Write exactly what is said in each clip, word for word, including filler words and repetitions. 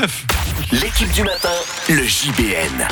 neuf. L'équipe du matin, le J B N.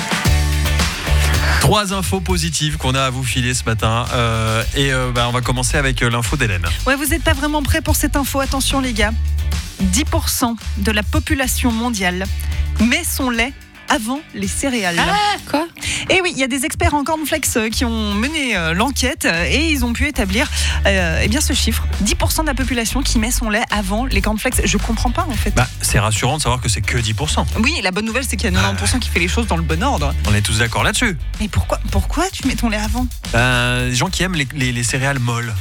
Trois infos positives qu'on a à vous filer ce matin. Euh, et euh, bah, on va commencer avec euh, l'info d'Hélène. Ouais, vous n'êtes pas vraiment prêts pour cette info. Attention les gars. dix pour cent de la population mondiale met son lait avant les céréales. Ah, quoi ? Et oui, il y a des experts en cornflakes qui ont mené euh, l'enquête et ils ont pu établir euh, eh bien ce chiffre. dix pour cent de la population qui met son lait avant les cornflakes. Je comprends pas en fait. Bah, c'est rassurant de savoir que c'est que dix pour cent. Oui, la bonne nouvelle c'est qu'il y a quatre-vingts pour cent qui fait les choses dans le bon ordre. On est tous d'accord là-dessus. Mais pourquoi, pourquoi tu mets ton lait avant ? Bah, les gens qui aiment les, les, les céréales molles.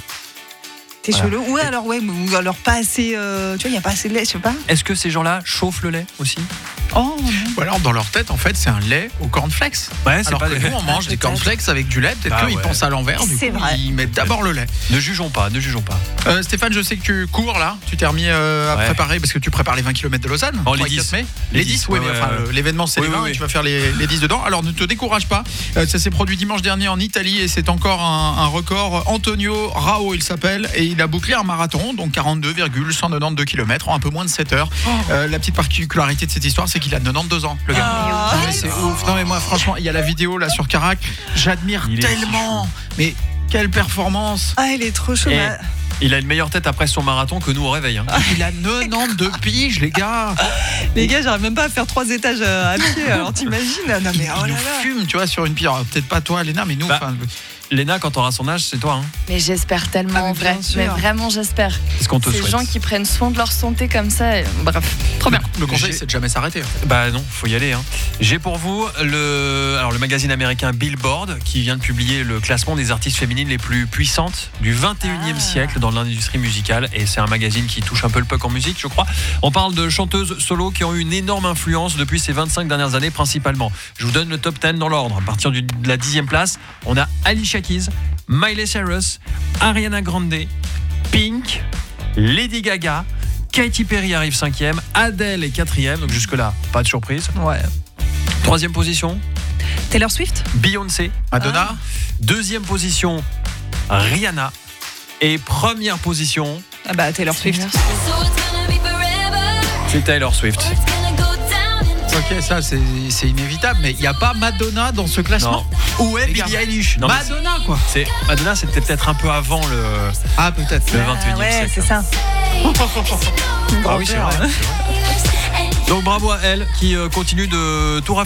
T'es Voilà. chelou. Ouais, alors ouais, ou alors pas assez. Euh, tu vois, il y a pas assez de lait, je sais pas. Est-ce que ces gens-là chauffent le lait aussi ? Oh non. Ou alors dans leur tête, en fait, c'est un lait au cornflakes. Ouais, c'est Alors pas que des- nous, on mange des Peut-être. cornflakes avec du lait. Peut-être Ah qu'ils ouais. pensent à l'envers. Du C'est coup, vrai. ils mettent d'abord le lait. Ne jugeons pas, ne jugeons pas. Euh, Stéphane, je sais que tu cours là. Tu t'es remis euh, à Ouais. préparer parce que tu prépares les vingt kilomètres de Lausanne. Oh, les trois et dix. quatre mai. Les Les dix, dix, oui, ouais, mais ouais, enfin, ouais. le- l'événement c'est Oui, les oui, vingt oui. et tu vas faire les, les dix dedans. Alors ne te décourage pas. Euh, ça s'est produit dimanche dernier en Italie et c'est encore un, un record. Antonio Rao, il s'appelle, et il a bouclé un marathon, donc quarante-deux virgule cent quatre-vingt-douze kilomètres en un peu moins de sept heures. Euh, la petite particularité de cette histoire, c'est qu'il a quatre-vingt-douze ans, le gars. Ah. Non, mais c'est ouf. Non mais moi franchement, il y a la vidéo là sur Carac, j'admire Il est tellement. Mais quelle performance. Ah, il est trop chaud. Et- Bah, Il a une meilleure tête après son marathon que nous au réveil. Hein. Il a quatre-vingt-douze piges, les gars. les gars, j'arrive même pas à faire trois étages euh, à pied. Alors t'imagines ? Non mais Il oh là nous là. fume, tu vois, sur une pierre. Peut-être pas toi, Léna, mais nous. Bah, enfin, Léna, quand t'auras son âge, c'est toi. Hein. Mais j'espère tellement Ah, mais en vrai. bien sûr. Mais vraiment, j'espère. C'est ce qu'on te Ces souhaite. gens qui prennent soin de leur santé comme ça. et- Bref, trop bien. Le conseil, J'ai- c'est de jamais s'arrêter. Bah non, faut y aller. Hein. J'ai pour vous le, alors le magazine américain Billboard qui vient de publier le classement des artistes féminines les plus puissantes du vingt et unième Ah. siècle dans l'industrie musicale. Et c'est un magazine qui touche un peu le puck en musique, je crois. On parle de chanteuses solo qui ont eu une énorme influence depuis ces vingt-cinq dernières années principalement. Je vous donne le top dix dans l'ordre. À partir du- de la dixième place, on a Alicia Keys, Miley Cyrus, Ariana Grande, Pink, Lady Gaga, Katy Perry arrive cinquième, Adele est quatrième, donc jusque-là, pas de surprise. Ouais. Troisième position, Taylor Swift ? Beyoncé. Madonna. Deuxième position, Rihanna. Et première position, Ah bah Taylor Swift. c'est Taylor Swift. Ok, ça c'est c'est inévitable, mais il n'y a pas Madonna dans ce classement. Où est Les gars. Billie Eilish? Non, mais Madonna quoi. C'est Madonna, c'était peut-être un peu avant le, Ah peut-être. le vingt et unième Ah ouais, siècle. c'est ça. Ah oui, c'est vrai. Donc bravo à elle qui euh, continue de tout rafraîchir.